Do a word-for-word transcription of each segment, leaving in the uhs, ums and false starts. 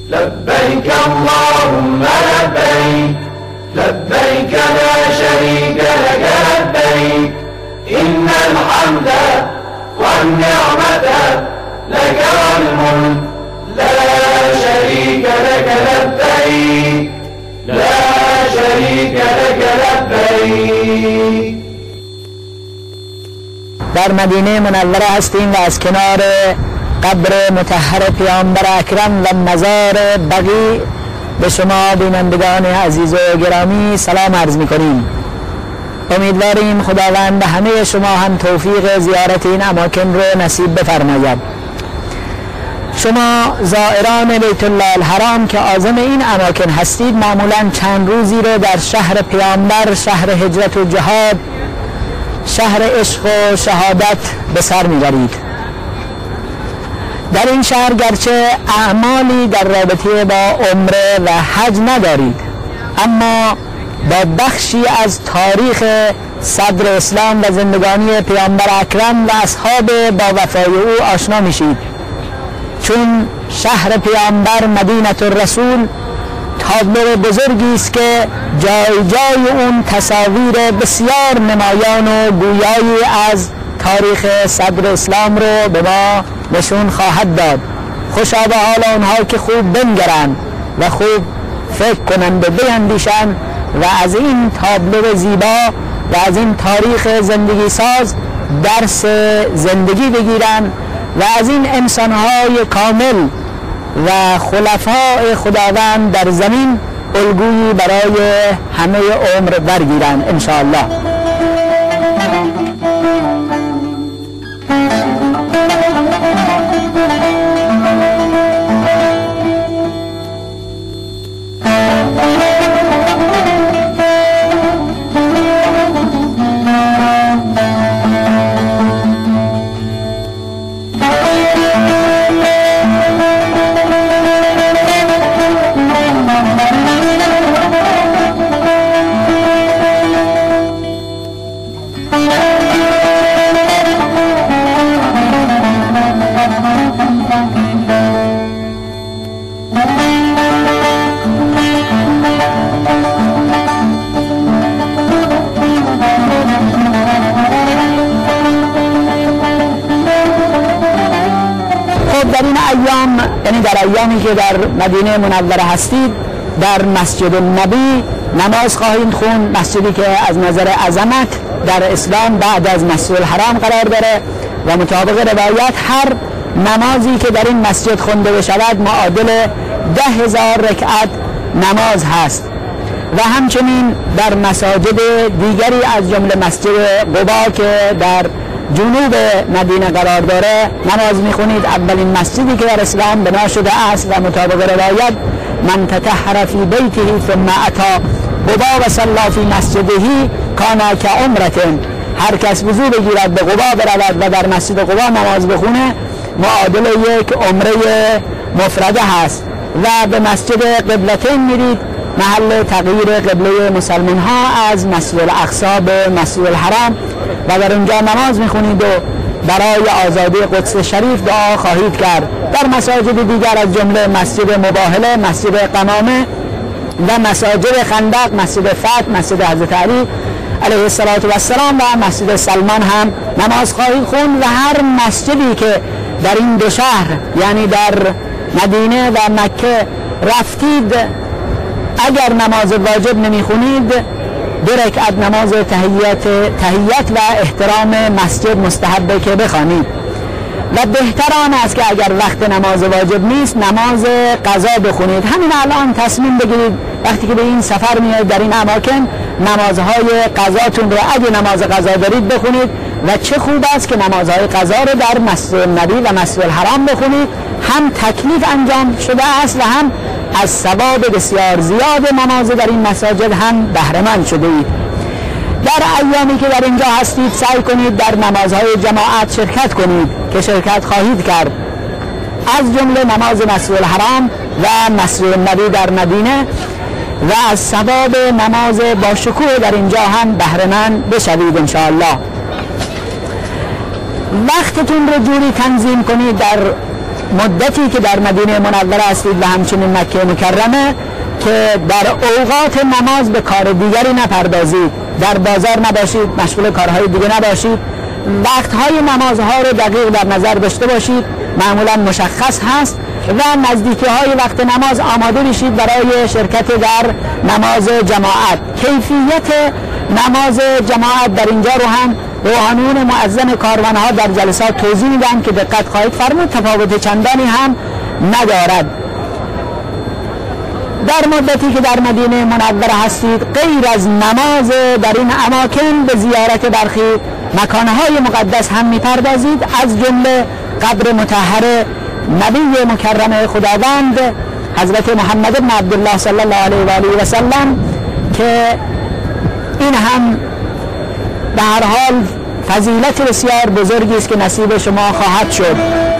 لبيك اللهم لبيك لبيك لا شريك لك لبيك إن الحمد والنعمة لك والملك لا شريك لك لبيك لا شريك لك لبيك. در مدینه منوره هستیم و از کنار قبر مطهر پیامبر اکرم و مزار بقیع به شما بینندگان عزیز و گرامی سلام عرض می‌کنیم. امیدواریم خداوند همه شما هم توفیق زیارت این اماکن رو نصیب بفرماید. شما زائران بیت الله الحرام که عازم این اماکن هستید معمولاً چند روزی رو در شهر پیامبر، شهر هجرت و جهاد، شهر عشق و شهادت به سر می‌برید. در این شهر گرچه اعمالی در رابطه با عمره و حج ندارید، اما با بخشی از تاریخ صدر اسلام و زندگانی پیامبر اکرم و اصحاب با وفای او آشنا میشید، چون شهر پیامبر مدینه الرسول تابلو بزرگی است که جای جای اون تصاویر بسیار نمایان و گویایی از تاریخ صدر اسلام رو به ما نشون خواهد داد. خوشا به حال اونها که خوب بنگرند و خوب فکر کنند و بیندیشند و از این تابلو زیبا و از این تاریخ زندگی ساز درس زندگی بگیرند و از این انسانهای کامل و خلفاء خداوند در زمین الگویی برای همه عمر برگیرند انشاءالله. در این ایام، یعنی در ایامی که در مدینه منوره هستید، در مسجد النبی نماز خواهید خوند، مسجدی که از نظر عظمت در اسلام بعد از مسجد الحرام قرار داره و مطابق روایت هر نمازی که در این مسجد خونده بشود معادل ده هزار رکعت نماز هست. و همچنین در مساجد دیگری از جمله مسجد قبا که در جنوب مدینه قرار داره نماز میخونید. اولین مسجدی که در اسلام بنا شده است و مطابق روایت من تطهر فی بیته ثم اتی قبا و صلی فی مسجده کان کعمرة، هر کس وضو بگیرد به قبا برود و در مسجد قبا نماز بخونه معادل یک عمره مفرده هست. و به مسجد قبلتین میرید، محل تغییر قبله مسلمان ها از مسجد الاقصی به مسجد الحرام، و در اونجا نماز میخونید و برای آزادی قدس شریف دعا خواهید کرد. در مساجد دیگر از جمله مسجد مباهله، مسجد قمامه و مساجد خندق، مسجد فتح، مسجد حضرت علی علیه السلام و مسجد سلمان هم نماز خواهید خوند. و هر مسجدی که در این دو شهر یعنی در مدینه و مکه رفتید، اگر نماز واجب نمیخونید دو رکعت نماز تحیت تحیت و احترام مسجد مستحبه که بخوانید. و بهتر آن است که اگر وقت نماز واجب نیست نماز قضا بخونید. همین الان تصمیم بگیرید وقتی که به این سفر میاید در این اماکن نمازهای قضاتون رو اگه نماز قضا دارید بخونید. و چه خوب است که نمازهای قضا رو در مسجد النبی و مسجد الحرام بخونید، هم تکلیف انجام شده است و هم از ثواب بسیار زیاد نماز در این مساجد هم بهره مند شده اید. در ایامی که در اینجا هستید سعی کنید در نمازهای جماعت شرکت کنید که شرکت خواهید کرد، از جمله نماز مسجد الحرام و مسجد النبی در مدینه، و از ثواب نماز با شکوه در اینجا هم بهره مند بشوید انشاءالله. وقتتون رو جوری تنظیم کنید در مدتی که در مدینه منوره هستید و همچنین مکه مکرمه که در اوقات نماز به کار دیگری نپردازید، در بازار نباشید، مشغول کارهای دیگه نباشید، وقتهای نمازها رو دقیق در نظر داشته باشید، معمولا مشخص هست و نزدیکی های وقت نماز آماده بشید برای شرکت در نماز جماعت. کیفیت نماز جماعت در اینجا رو هم روحانیون مؤذن کاروانها در جلسات توضیح میدن که دقت خواهید فرمود تفاوت چندانی هم ندارد. در مدتی که در مدینه منوره هستید غیر از نماز در این اماکن به زیارت برخی مکانهای مقدس هم میپردازید، از جمله قبر مطهر نبی مکرم خداوند حضرت محمد بن عبدالله صلی الله علیه و آله و سلم که این هم به هر حال فضیلت بسیار بزرگی است که نصیب شما خواهد شد.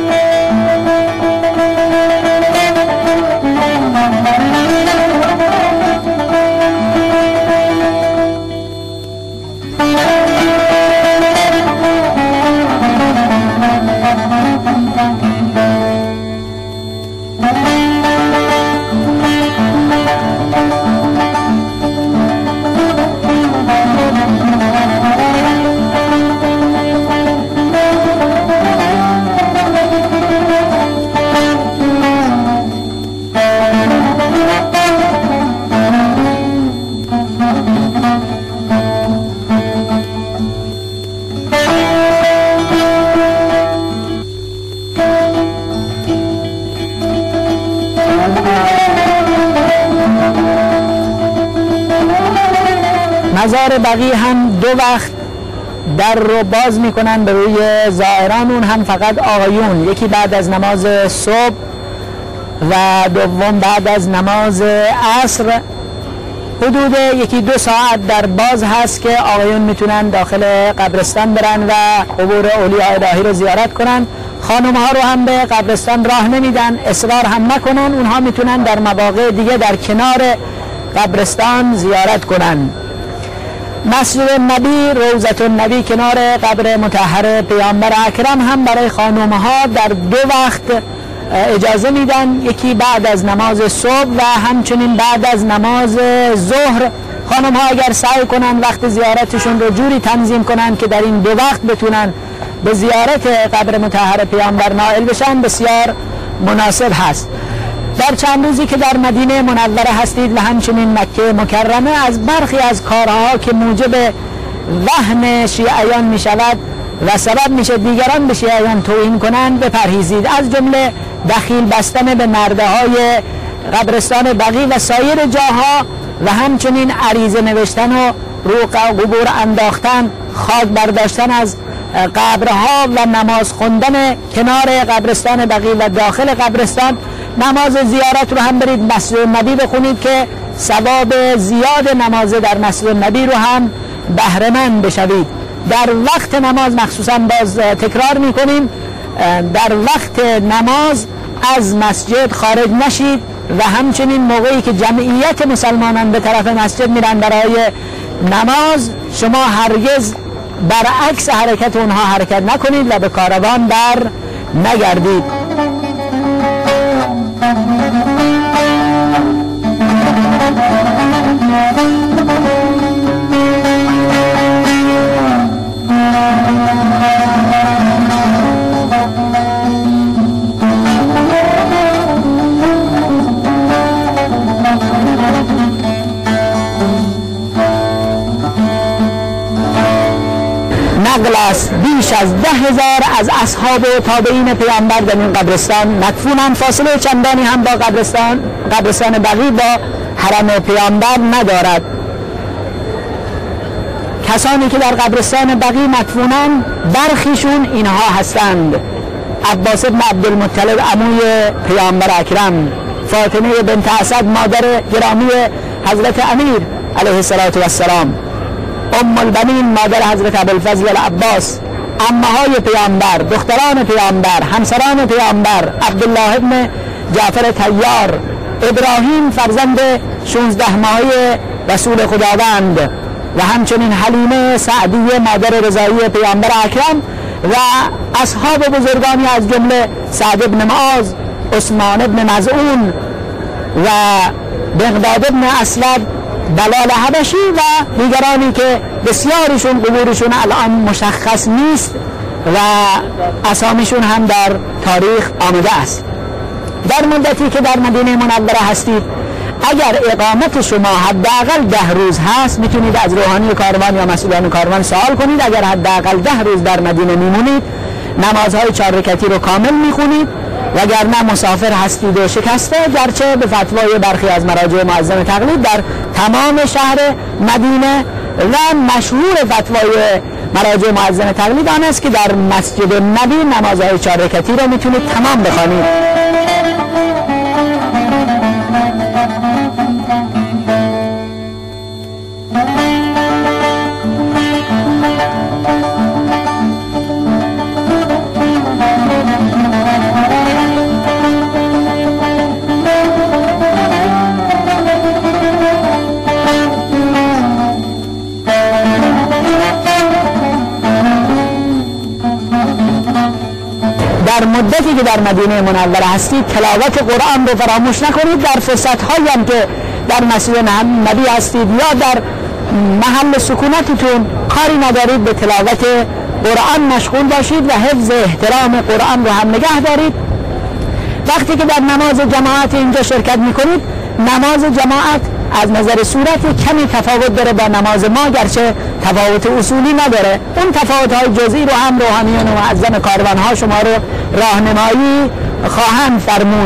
مزار بقیع هم دو وقت در رو باز میکنن به روی زائران، اون هم فقط آقایون، یکی بعد از نماز صبح و دوم بعد از نماز عصر. حدود یکی دو ساعت در باز هست که آقایون میتونن داخل قبرستان برن و قبور اولیاء الهی رو زیارت کنن. خانم ها رو هم به قبرستان راه نمیدن، اصرار هم نکنن، اونها میتونن در مواقع دیگه در کنار قبرستان زیارت کنن. مسجد نبی، روضة النبی کنار قبر مطهر پیامبر اکرم هم برای خانم ها در دو وقت اجازه میدن، یکی بعد از نماز صبح و همچنین بعد از نماز ظهر. خانم ها اگر سعی کنن وقت زیارتشون رو جوری تنظیم کنن که در این دو وقت بتونن به زیارت قبر مطهر پیامبر نائل بشن بسیار مناسب هست. در چند روزی که در مدینه منوره هستید و همچنین مکه مکرمه از برخی از کارها که موجب وهن شیعیان می شود و سبب میشه دیگران به شیعیان توهین کنند بپرهیزید، از جمله دخیل بستن به نرده های قبرستان بقیع و سایر جاها و همچنین عریضه نوشتن و رو قبور انداختن، خاک برداشتن از قبرها و نماز خوندن کنار قبرستان بقیع و داخل قبرستان. نماز زیارت رو هم برید مسجد نبی بخونید که ثواب زیاد نماز در مسجد نبی رو هم بهره مند بشوید. در وقت نماز مخصوصا باز تکرار میکنیم، در وقت نماز از مسجد خارج نشید و همچنین موقعی که جمعیت مسلمانان به طرف مسجد میرن برای نماز شما هرگز برعکس حرکت اونها حرکت نکنید و به کاروان در نگردید. نقل است بیش از ده هزار از اصحاب و تابعین پیامبر در این قبرستان مدفونند. فاصله چندانی هم با قبرستان قبرستان بقیع با حرم پیامبر ندارد. کسانی که در قبرستان بقیع مدفونند برخیشون اینها هستند: عباس بن عبدالمطلب عموی پیامبر اکرم، فاطمه بنت اسد مادر گرامی حضرت امیر علیه السلام، ام البنین مادر حضرت ابوالفضل العباس، عمه‌های پیامبر، دختران پیامبر، همسران پیامبر، عبدالله ابن جعفر طیار، ابراهیم فرزند شانزده ماهه رسول خداوند و همچنین حلیمه سعدیه مادر رضایی پیامبر اکرم و اصحاب بزرگانی از جمله سعد بن معاذ، عثمان بن مظعون و مقداد بن اسود، بلال حبشی و دیگرانی که بسیارشون قبورشون الان مشخص نیست و اسامیشون هم در تاریخ آمده است. در مدتی که در مدینه منوره هستید، اگر اقامت شما حداقل ده روز هست، میتونید از روحانی کاروان یا مسئولان کاروان سوال کنید. اگر حداقل ده روز در مدینه میمونید، نمازهای چهار رکعتی رو کامل میخونید، وگرنه مسافر هستید و شکسته، گرچه به فتوای برخی از مراجع معظم تقلید در تمام شهر مدینه و مشهور فتوای مراجع معظم تقلید آن است که در مسجد نبی نمازهای چهار رکعتی رو میتونید تمام بخوانید. در مدتی که در مدینه منوره هستید، تلاوت قرآن رو فراموش نکنید. در فرصت‌هایی هم که در مسجد نبی هستید یا در محل سکونتتون کاری ندارید، به تلاوت قرآن مشغول باشید و حفظ احترام قرآن رو هم نگه دارید. وقتی که در نماز جماعت اینجا شرکت میکنید، نماز جماعت از نظر صورت کمی تفاوت داره با نماز ما، گرچه تفاوت اصولی نداره. اون تفاوت‌های جزئی رو هم روحانیون و معظم کاروان‌ها شما رو راهنمایی خواهند فرمود.